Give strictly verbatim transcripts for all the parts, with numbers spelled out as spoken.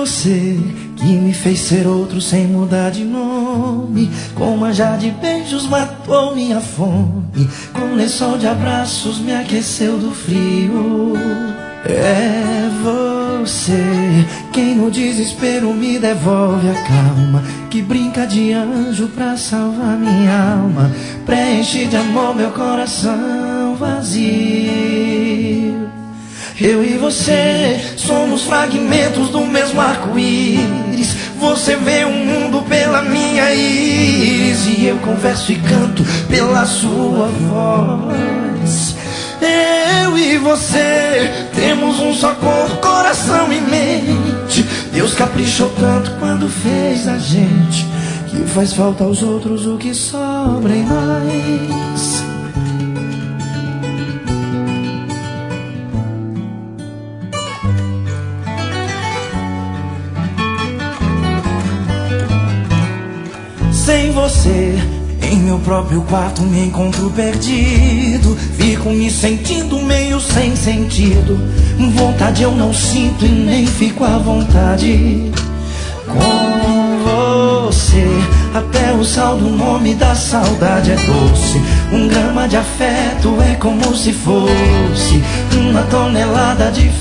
você que me fez ser outro sem mudar de nome. Com manjar de beijos matou minha fome. Com lençol de abraços me aqueceu do frio. É você quem no desespero me devolve a calma, que brinca de anjo pra salvar minha alma, preenche de amor meu coração vazio. Eu e você somos fragmentos do mesmo arco-íris. Você vê o mundo pela minha íris e eu converso e canto pela sua voz. Eu e você temos um só corpo, coração e mente. Deus caprichou tanto quando fez a gente, que faz falta aos outros o que sobra em nós. Sem você, em meu próprio quarto me encontro perdido. Fico me sentindo meio sem sentido. Vontade eu não sinto e nem fico à vontade. Com você, até o sal do nome da saudade é doce. Um grama de afeto é como se fosse uma tonelada de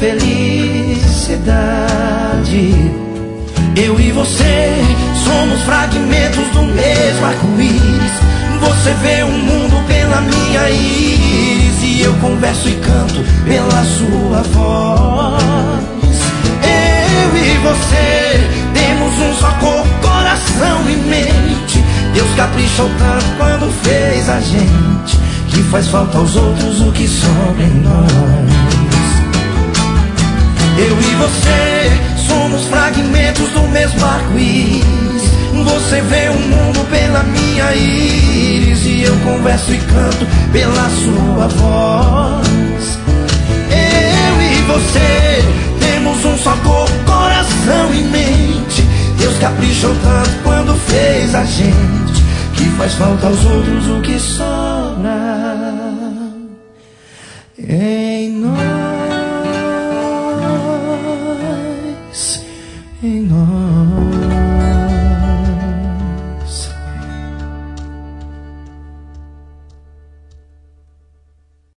felicidade. Eu e você somos fragmentos do mesmo arco-íris. Você vê o mundo pela minha íris e eu converso e canto pela sua voz. Eu e você temos um só corpo, coração e mente. Deus caprichou tanto quando fez a gente, que faz falta aos outros o que sobra em nós. Eu e você somos fragmentos do mesmo arco-íris. Você vê o mundo pela minha íris e eu converso e canto pela sua voz. Eu e você temos um só corpo, coração e mente. Deus caprichou tanto quando fez a gente, que faz falta aos outros o que sobra. É